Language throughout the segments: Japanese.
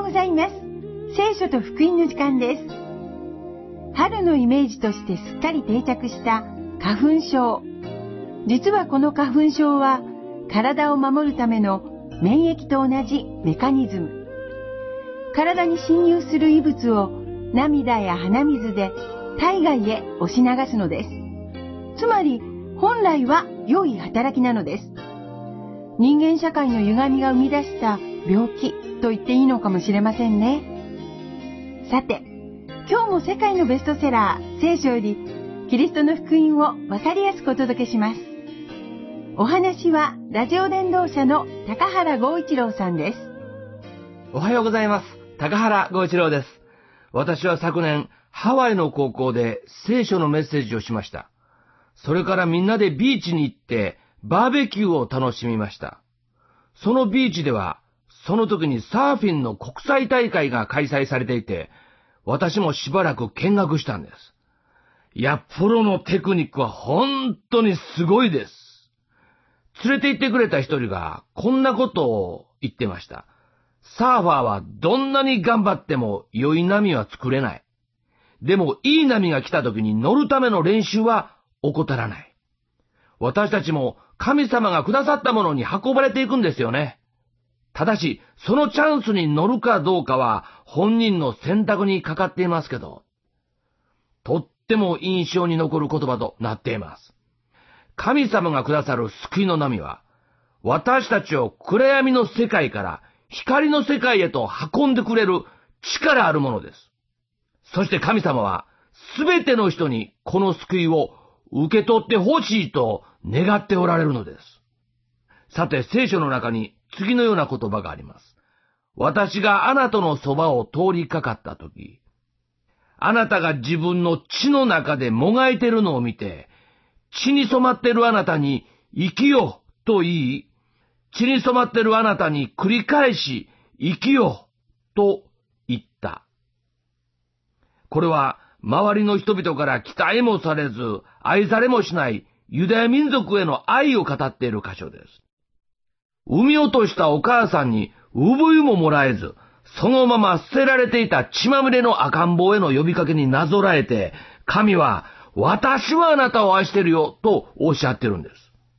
ございます。聖書と福音の時間です。春のイメージとしてすっかり定着した花粉症。実はこの花粉症は体を守るための免疫と同じメカニズム。体に侵入する異物を涙や鼻水で体外へ押し流すのです。つまり本来は良い働きなのです。人間社会の歪みが生み出した病気と言っていいのかもしれませんね。さて、今日も世界のベストセラー聖書よりキリストの福音を分かりやすくお届けします。お話はラジオ伝道者の高原剛一郎さんです。 おはようございます。高原剛一郎です。私は昨年ハワイの高校で聖書のメッセージをしました。それからみんなでビーチに行ってバーベキューを楽しみました。そのビーチではその時にサーフィンの国際大会が開催されていて、私もしばらく見学したんです。いや、プロのテクニックは本当にすごいです。連れて行ってくれた一人がこんなことを言ってました。サーファーはどんなに頑張っても良い波は作れない。でもいい波が来た時に乗るための練習は怠らない。私たちも神様がくださったものに運ばれていくんですよね。ただし、そのチャンスに乗るかどうかは本人の選択にかかっていますけど、とっても印象に残る言葉となっています。神様がくださる救いの波は、私たちを暗闇の世界から光の世界へと運んでくれる力あるものです。そして神様は、すべての人にこの救いを受け取ってほしいと願っておられるのです。さて、聖書の中に次のような言葉があります。私があなたのそばを通りかかったとき、あなたが自分の血の中でもがいているのを見て、血に染まっているあなたに生きよと言い、血に染まっているあなたに繰り返し生きよと言った。これは周りの人々から期待もされず愛されもしないユダヤ民族への愛を語っている箇所です。産み落としたお母さんに産湯ももらえず、そのまま捨てられていた血まみれの赤ん坊への呼びかけになぞらえて、神は私はあなたを愛してるよとおっしゃってるんです。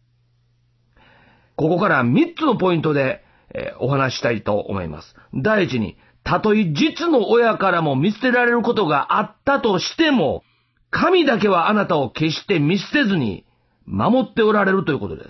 ここから3つのポイントで、お話ししたいと思います。第一に、たとえ実の親からも見捨てられることがあったとしても、神だけはあなたを決して見捨てずに守っておられるということです。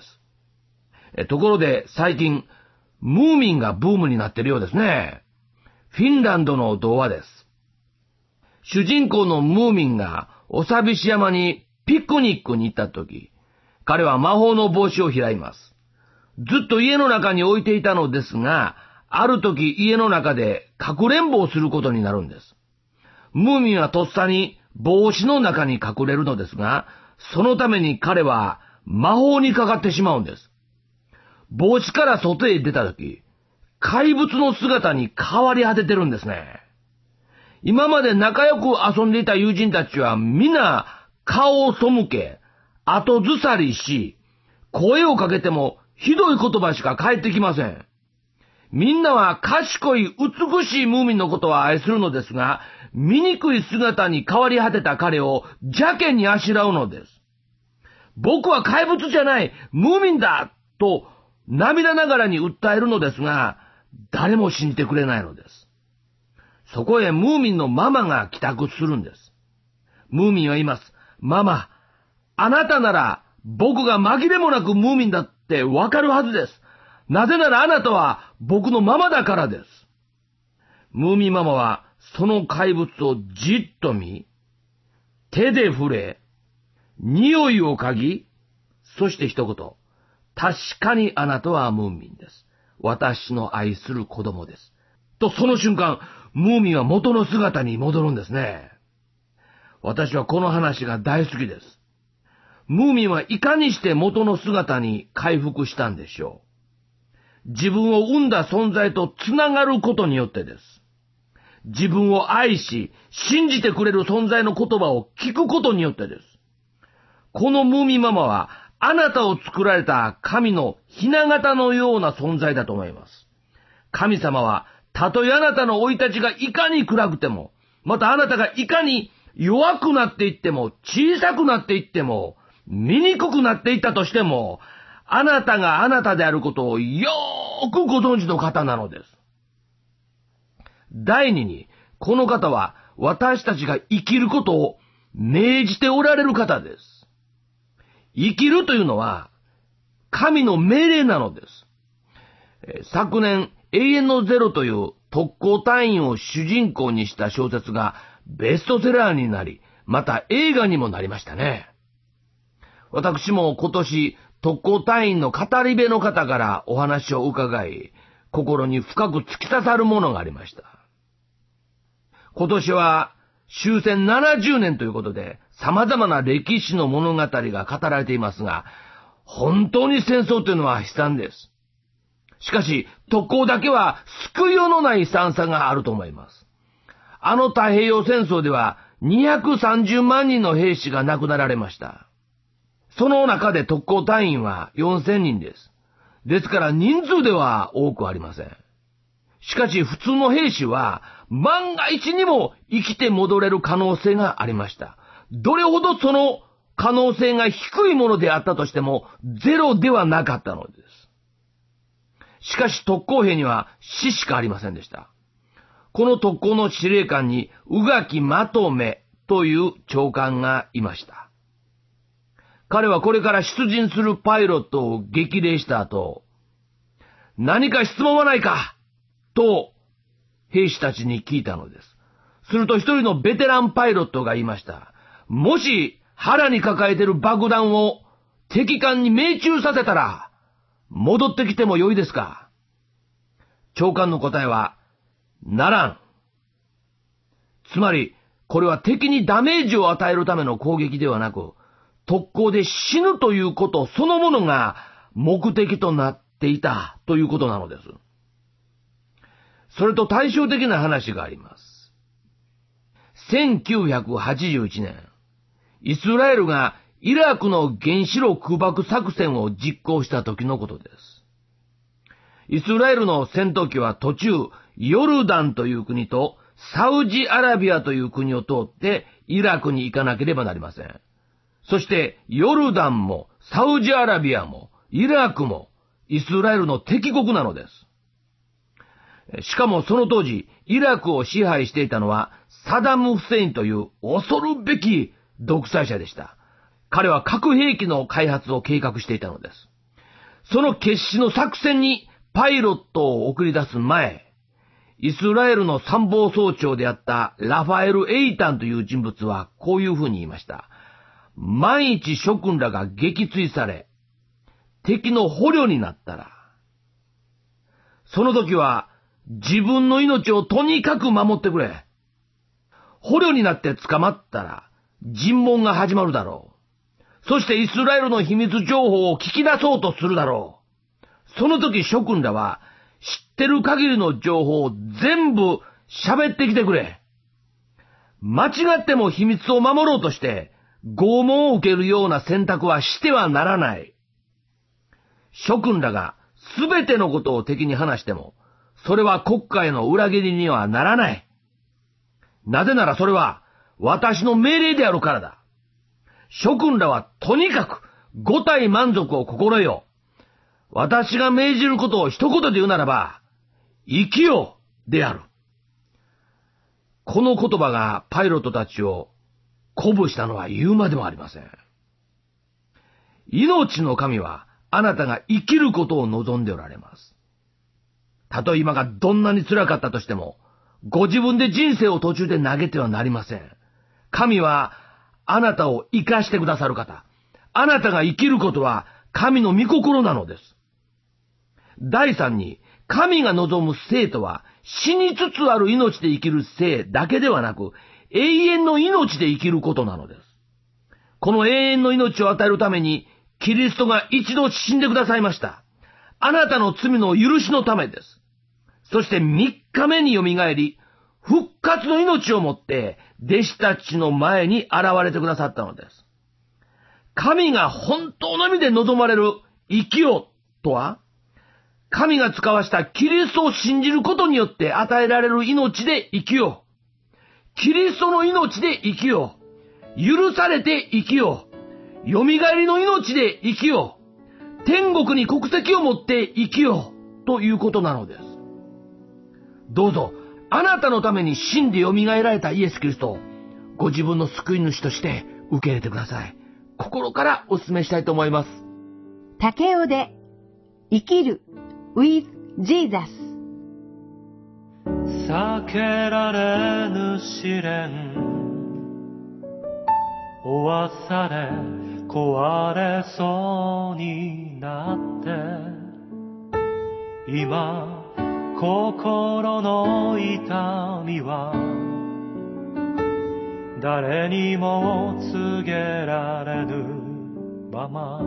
ところで最近、ムーミンがブームになっているようですね。フィンランドの童話です。主人公のムーミンがお寂し山にピクニックに行ったとき、彼は魔法の帽子を開います。ずっと家の中に置いていたのですが、ある時家の中でかくれんぼをすることになるんです。ムーミンはとっさに帽子の中に隠れるのですが、そのために彼は魔法にかかってしまうんです。帽子から外へ出た時、怪物の姿に変わり果ててるんですね。今まで仲良く遊んでいた友人たちは皆顔を背け、後ずさりし、声をかけてもひどい言葉しか返ってきません。みんなは賢い美しいムーミンのことは愛するのですが、醜い姿に変わり果てた彼を邪気にあしらうのです。僕は怪物じゃない、ムーミンだと涙ながらに訴えるのですが、誰も信じてくれないのです。そこへムーミンのママが帰宅するんです。ムーミンは言います。ママ、あなたなら僕が紛れもなくムーミンだってわかるはずです。なぜならあなたは僕のママだからです。ムーミンママはその怪物をじっと見、手で触れ、匂いを嗅ぎ、そして一言、確かにあなたはムーミンです。私の愛する子供です。とその瞬間、ムーミンは元の姿に戻るんですね。私はこの話が大好きです。ムーミンはいかにして元の姿に回復したんでしょう。自分を生んだ存在とつながることによってです。自分を愛し、信じてくれる存在の言葉を聞くことによってです。このムーミンママは、あなたを作られた神の雛形のような存在だと思います。神様はたとえあなたの生い立ちがいかに暗くても、またあなたがいかに弱くなっていっても、小さくなっていっても、醜くなっていったとしても、あなたがあなたであることをよーくご存知の方なのです。第二に、この方は私たちが生きることを命じておられる方です。生きるというのは、神の命令なのです。昨年、永遠のゼロという特攻隊員を主人公にした小説がベストセラーになり、また映画にもなりましたね。私も今年、特攻隊員の語り部の方からお話を伺い、心に深く突き刺さるものがありました。今年は終戦70年ということで、様々な歴史の物語が語られていますが、本当に戦争というのは悲惨です。しかし、特攻だけは救いようのない悲惨さがあると思います。あの太平洋戦争では230万人の兵士が亡くなられました。その中で特攻隊員は4000人です。ですから人数では多くありません。しかし普通の兵士は万が一にも生きて戻れる可能性がありました。どれほどその可能性が低いものであったとしてもゼロではなかったのです。しかし特攻兵には死しかありませんでした。この特攻の司令官に宇垣まとめという長官がいました。彼はこれから出陣するパイロットを激励した後、何か質問はないかと兵士たちに聞いたのです。すると一人のベテランパイロットが言いました。もし腹に抱えている爆弾を敵艦に命中させたら戻ってきてもよいですか？長官の答えは、ならん。つまり、これは敵にダメージを与えるための攻撃ではなく、特攻で死ぬということそのものが目的となっていたということなのです。それと対照的な話があります。1981年、イスラエルがイラクの原子炉空爆作戦を実行した時のことです。イスラエルの戦闘機は途中、ヨルダンという国とサウジアラビアという国を通ってイラクに行かなければなりません。そしてヨルダンもサウジアラビアもイラクもイスラエルの敵国なのです。しかもその当時、イラクを支配していたのはサダム・フセインという恐るべき独裁者でした。彼は核兵器の開発を計画していたのです。その決死の作戦にパイロットを送り出す前、イスラエルの参謀総長であったラファエル・エイタンという人物はこういうふうに言いました。万一諸君らが撃墜され、敵の捕虜になったら、その時は自分の命をとにかく守ってくれ。捕虜になって捕まったら尋問が始まるだろう。そしてイスラエルの秘密情報を聞き出そうとするだろう。その時諸君らは知ってる限りの情報を全部喋ってきてくれ。間違っても秘密を守ろうとして拷問を受けるような選択はしてはならない。諸君らがすべてのことを敵に話しても、それは国家への裏切りにはならない。なぜならそれは私の命令であるからだ。諸君らはとにかく五体満足を心得よ。私が命じることを一言で言うならば、生きよである。この言葉がパイロットたちを鼓舞したのは言うまでもありません。命の神はあなたが生きることを望んでおられます。たとえ今がどんなに辛かったとしても、ご自分で人生を途中で投げてはなりません。神はあなたを生かしてくださる方。あなたが生きることは神の御心なのです。第三に、神が望む生とは死につつある命で生きる生だけではなく、永遠の命で生きることなのです。この永遠の命を与えるために、キリストが一度死んでくださいました。あなたの罪の許しのためです。そして3日目によみがえり、復活の命をもって弟子たちの前に現れてくださったのです。神が本当の意味で望まれる生きよとは、 神が使わしたキリストを信じることによって与えられる命で生きよう。キリストの命で生きよう。許されて生きよう。蘇りの命で生きよう。天国に国籍を持って生きよう。ということなのです。どうぞ、あなたのために死んで蘇られたイエス・キリストをご自分の救い主として受け入れてください。心からお勧めしたいと思います。 武雄で生きる with Jesus。 避けられぬ試練、負わされ壊れそうになって今心の痛みは誰にも告げられぬまま、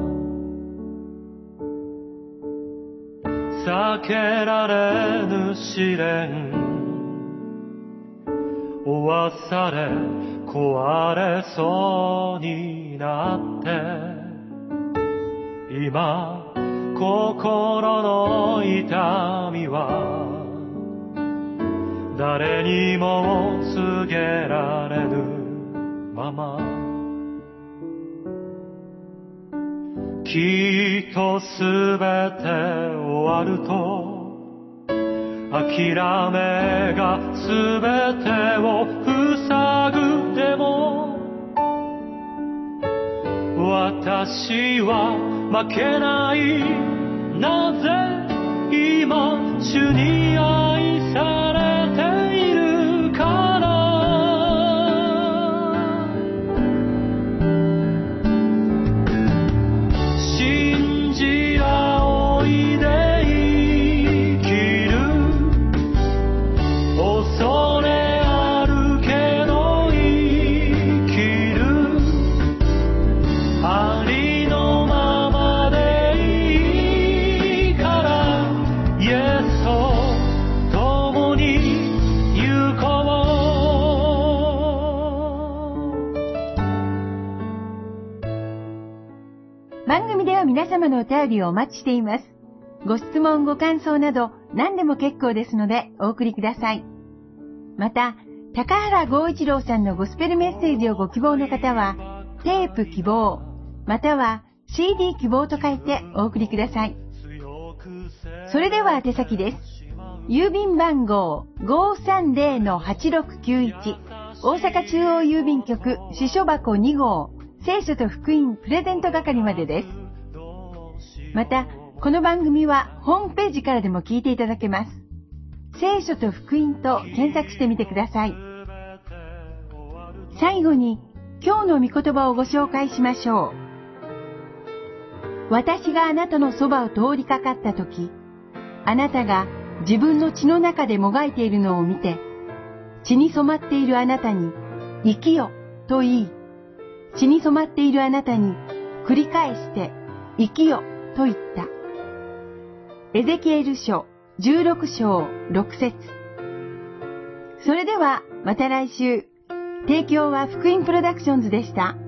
避けられぬ試練、負わされ壊れそうになって今心の痛みは誰にも告げられぬまま、きっとすべて終わると諦めがすべてを塞ぐでも私は負けない、なぜ今主に愛されているから信じ仰いで生きる、恐れあるけど生きる、ありのままでいいからイエスと共に行こう。番組では皆様のお便りをお待ちしています。ご質問ご感想など何でも結構ですのでお送りください。また、高原剛一郎さんのゴスペルメッセージをご希望の方はテープ希望または CD 希望と書いてお送りください。それでは宛先です。郵便番号 530-8691 大阪中央郵便局支所箱2号聖書と福音プレゼント係までです。また、この番組はホームページからでも聞いていただけます。聖書と福音と検索してみてください。最後に今日の御言葉をご紹介しましょう。私があなたのそばを通りかかったとき、あなたが自分の血の中でもがいているのを見て、血に染まっているあなたに生きよと言い、血に染まっているあなたに繰り返して生きよと言った。エゼキエル書16章6節。それではまた来週。提供は福音プロダクションズでした。